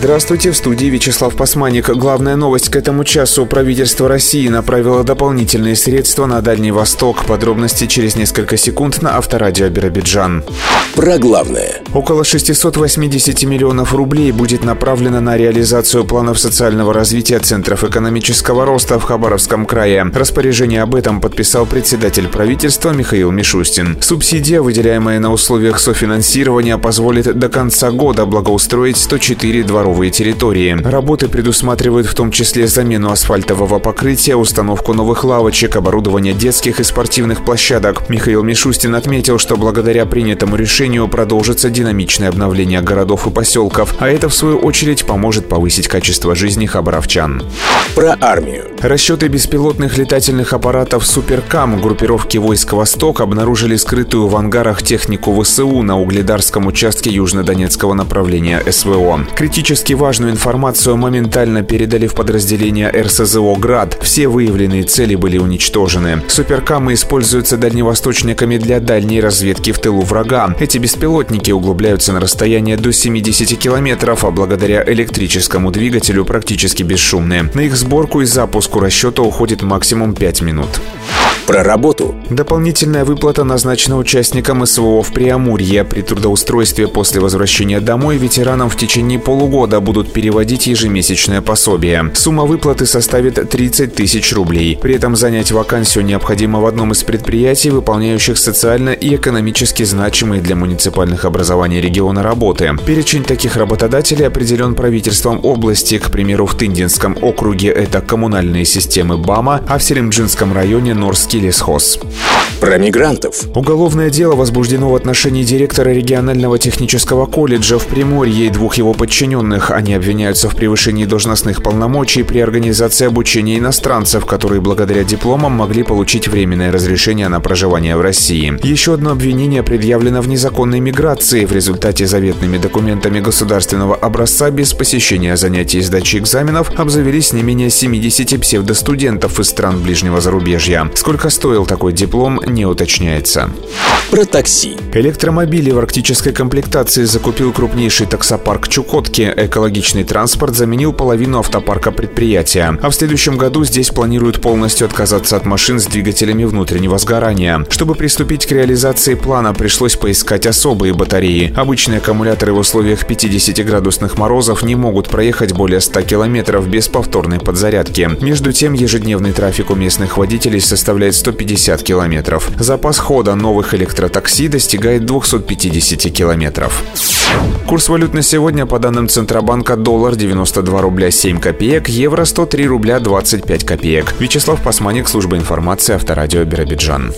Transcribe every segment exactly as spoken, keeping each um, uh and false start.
Здравствуйте, в студии Вячеслав Пасманик. Главная новость к этому часу. Правительство России направило дополнительные средства на Дальний Восток. Подробности через несколько секунд на Авторадио Биробиджан. Про главное. Около шестьсот восемьдесят миллионов рублей будет направлено на реализацию планов социального развития центров экономического роста в Хабаровском крае. Распоряжение об этом подписал председатель правительства Михаил Мишустин. Субсидия, выделяемая на условиях софинансирования, позволит до конца года благоустроить сто четыре дворовые территории. Работы предусматривают в том числе замену асфальтового покрытия, установку новых лавочек, оборудование детских и спортивных площадок. Михаил Мишустин отметил, что благодаря принятому решению продолжится динамичное обновление городов и поселков, а это в свою очередь поможет повысить качество жизни хабаровчан. Про армию. Расчеты беспилотных летательных аппаратов «Суперкам» группировки войск «Восток» обнаружили скрытую в ангарах технику ВСУ на Угледарском участке южнодонецкого направления СВО. Критически важную информацию моментально передали в подразделение эр эс зэ о «Град». Все выявленные цели были уничтожены. «Суперкамы» используются дальневосточниками для дальней разведки в тылу врага. Эти беспилотники углубляются на расстояние до семидесяти километров, а благодаря электрическому двигателю практически бесшумны. На их сборку и запуску расчета уходит максимум пять минут. Про работу. Дополнительная выплата назначена участникам СВО в Преамурье. При трудоустройстве после возвращения домой ветеранам в течение полугода будут переводить ежемесячное пособие. Сумма выплаты составит тридцать тысяч рублей. При этом занять вакансию необходимо в одном из предприятий, выполняющих социально и экономически значимые для муниципальных образований региона работы. Перечень таких работодателей определен правительством области. К примеру, в Тындинском округе это коммунальные системы БАМа, а в Селимджинском районе Норский лесхоз. Про мигрантов. Уголовное дело возбуждено в отношении директора регионального технического колледжа в Приморье и двух его подчиненных. Они обвиняются в превышении должностных полномочий при организации обучения иностранцев, которые благодаря дипломам могли получить временное разрешение на проживание в России. Еще одно обвинение предъявлено в незаконной миграции. В результате заветными документами государственного образца без посещения занятий и сдачи экзаменов обзавелись не менее семидесяти псевдостудентов из стран ближнего зарубежья. Сколько стоил такой диплом, не уточняется. Про такси. Электромобили в арктической комплектации закупил крупнейший таксопарк Чукотки. Экологичный транспорт заменил половину автопарка предприятия. А в следующем году здесь планируют полностью отказаться от машин с двигателями внутреннего сгорания. Чтобы приступить к реализации плана, пришлось поискать особые батареи. Обычные аккумуляторы в условиях пятидесятиградусных морозов не могут проехать более ста километров без повторной подзарядки. Между тем, ежедневный трафик у местных водителей составляет сто пятьдесят километров. Запас хода новых электротакси достигает двухсот пятидесяти километров. Курс валют на сегодня по данным Центробанка: доллар девяносто два рубля семь копеек, евро сто три рубля двадцать пять копеек. Вячеслав Пасманик, служба информации, Авторадио Биробиджан.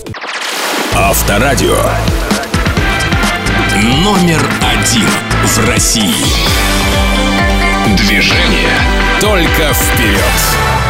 Авторадио. Номер один в России. Движение только вперед.